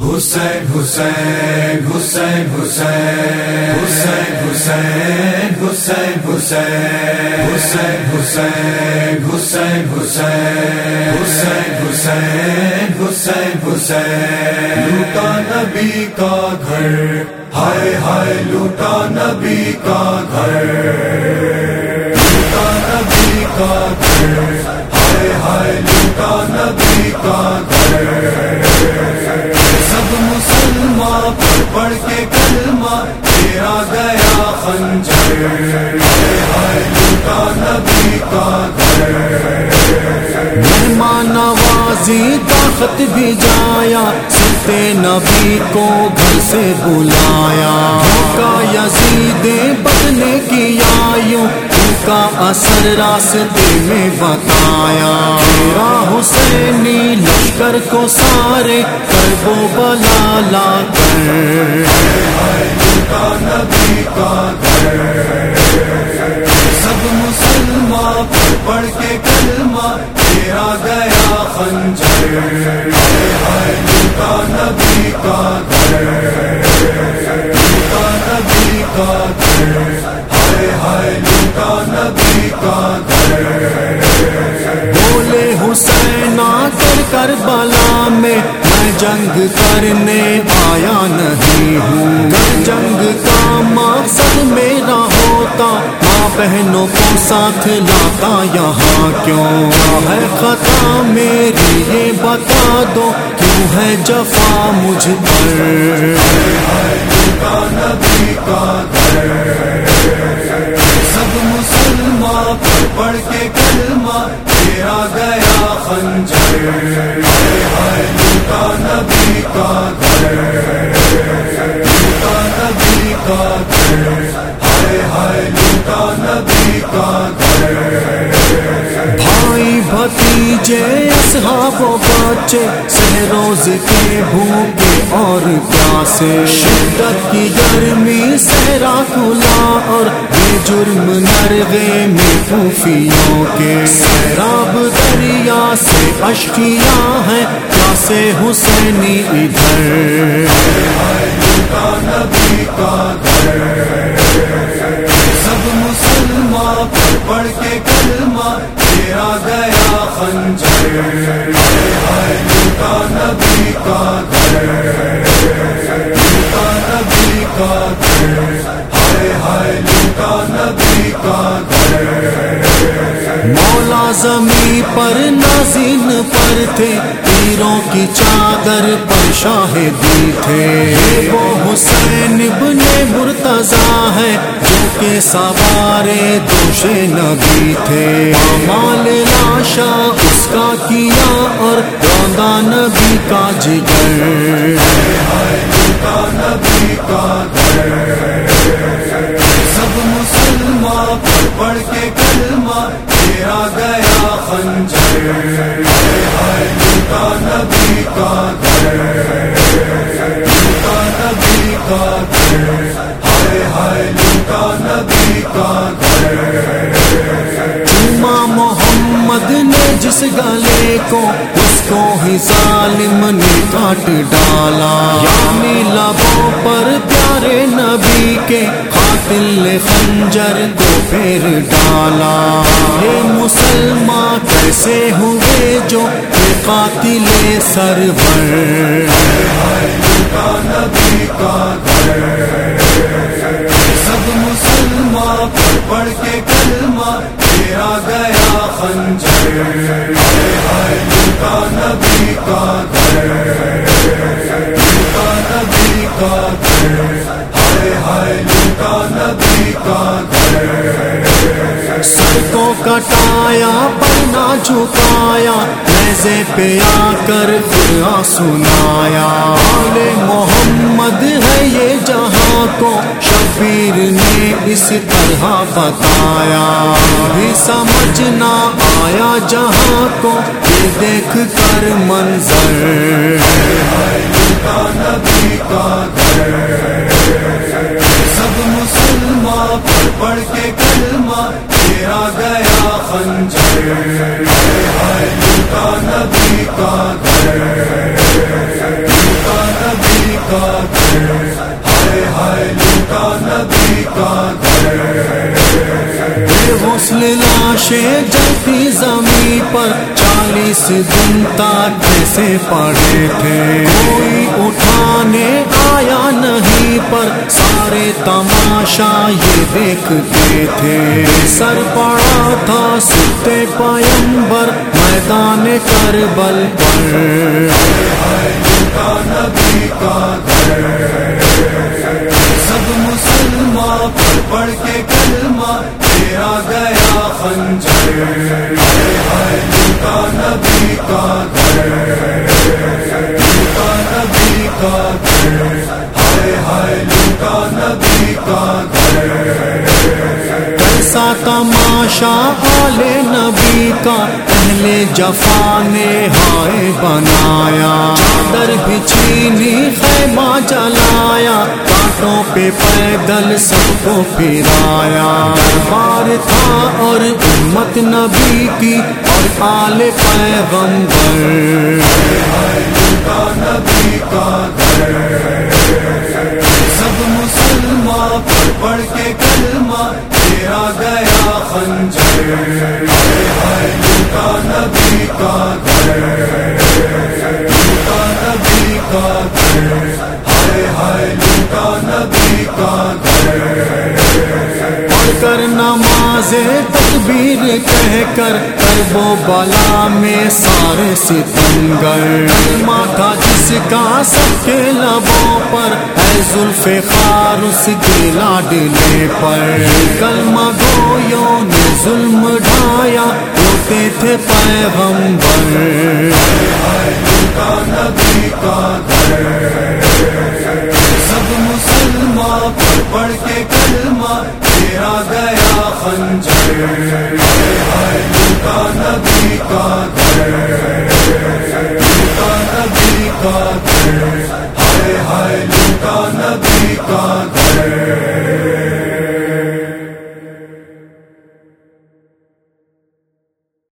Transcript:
حسین حسین حسین حسین حسین حسین حسین حسین حسین حسین حسین حسین حسین حسین حسین لوٹا نبی کا گھر، ہائے ہائے لوٹا نبی کا گھر، لوٹا نبی کا گھر، ہائے ہائے لوٹا نبی کا گھر۔ سب مسلمان پڑھ کے کلمہ تیرا گیا خنجر، ہائے ہائے لوٹا نبی کا گھر۔ مہمان نوازی کا خط بھی جایا، سلطے نبی کو گھر سے بلایا، کا یزید بدلے کیا یوں ان کا اثر راستے میں بتایا، تیرا حسینی لشکر کو سارے کرب و بلا لا کر، لوٹا نبی کا گھر۔ سب مسلمان پڑھ کے کلمہ تیرا گیا خنجر، ہائے ہائے لوٹا نبی کا گھر، لوٹا نبی کا گھر، ہائے ہائے لوٹا نبی کا گھر۔ بولے حسین آ کر کربلا میں جنگ کرنے آیا نہیں ہوں، جنگ کا مقصد میرا ہوتا ماں بہنوں کو ساتھ لاتا، یہاں کیوں ہے خطا میری یہ بتا دو، کیوں ہے جفا مجھ پر، لوٹا نبی کا گھر۔ سب مسلمان پڑھ کے کلمہ تیرا گیا خنجر، ہائے ہائے لوٹا نبی کا گھر، لوٹا نبی کا گھر، ہائے ہائے لوٹا نبی کا گھر۔ بھائی بھتیجے اصحاب و بچے سہ روز کے بھوکے اور پیاسے، شدت کی گرمی صحرا کھلا اور بے جرم نرغے میں پھوپھیوں کے، سیراب دریا سے اشکیاں ہیں پیاسے حسینی ادھر، لوٹا نبی کا گھر۔ سب مسلمان پڑھ کے کلمہ تیرا گیا خنجر، ہائے ہائے لوٹا نبی کا گھر، لوٹا نبی کا گھر، ہائے ہائے لوٹا نبی کا گھر۔ مولا زمین پر نازن پر تھے، تیروں کی چادر پر شاہدی تھے، وہ حسین ابن مرتضیٰ ہے جو کہ سوارے دوش نبی تھے، مال لاشا اس کا کیا اور روندا نبی کا جگر، لوٹا نبی کا گھر۔ سب مسلمان پڑھ کے کلمہ تیرا گیا خنجر، ہائے ہائے لوٹا نبی کا گھر، لوٹا نبی کا گھر، ہائے ہائے لوٹا نبی کا گھر۔ امام محمد نے جس گلے کو اس کو ہی ظالم نے کاٹ ڈالا، یعنی لبوں پر پیارے نبی کے قاتل خنجر کو پھیر ڈالا، یہ مسلمان کیسے ہوئے جو یہ قاتل سرور، لوٹا نبی کا گھر۔ سب مسلمان پڑھ کے کلمہ تیرا گیا خنجر، ہائے ہائے لوٹا نبی کا گھر، لوٹا نبی کا گھر، ہائے ہائے لوٹا نبی کا گھر۔ سر کو کٹایا پر نہ جھکایا، نیزے پہ آ کر قرآن سنایا، آل محمد ہے یہ جہاں کو شبیر نے اس طرح بتایا، بھی سمجھ نہ آیا جہاں کو یہ دیکھ کر منظر، لوٹا نبی کا گھر۔ سب مسلمان پڑھ کے کلمہ تیرا گیا خنجر، ہائے ہائے لوٹا نبی کا گھر، لوٹا نبی کا گھر، ہائے ہائے لوٹا نبی کا گھر۔ بے غسل لاشیں جلتی زمین پر 40 دن تک کیسے پڑے تھے، کوئی اٹھانے آیا نہیں پر سارے تماشا یہ دیکھتے تھے۔ سر پڑا تھا ستے پیمبر میدان کربل پر، لوٹا نبی کا گھر، سب مسلمان پڑھ کے کلمہ تیرا گیا خنجر، لوٹا نبی کا گھر، لوٹا نبی کا گھر، ہائے ہائے لوٹا نبی کا گھر۔ کیسا تماشا آل نبی کا اہل جفا نے ہائے بنایا، چادر بچھینی خیمہ جلایا، کانٹوں پہ پیدل سب کو پھرایا۔ دربار تھا اور امت نبی کی اور آل پیغمبر، لوٹا نبی کا گھر، سب مسلمان پڑھ کے کلمہ تیرا گیا خنجر، لوٹا نبی کا گھر، لوٹا نبی کا گھر، ہائے ہائے لوٹا نبی کا گھر۔ پڑھ کر نماز تکبیر کہہ کر کرب و بلا میں سارے ستمگر، کلمہ تھا جس کا سب کے لبوں پر، ہے ذوالفقار اس کے لاڈلے پر۔ کلمہ گویوں نے ظلم ڈھایا، ہوتے تھے پیغمبر، لوٹا نبی کا گھر، سب مسلمان پڑھ کے کلمہ تیرا گیا خنجر، لوٹا نبی کا گھر، لوٹا نبی کا گھر، ہائے ہائے لوٹا نبی کا گھر۔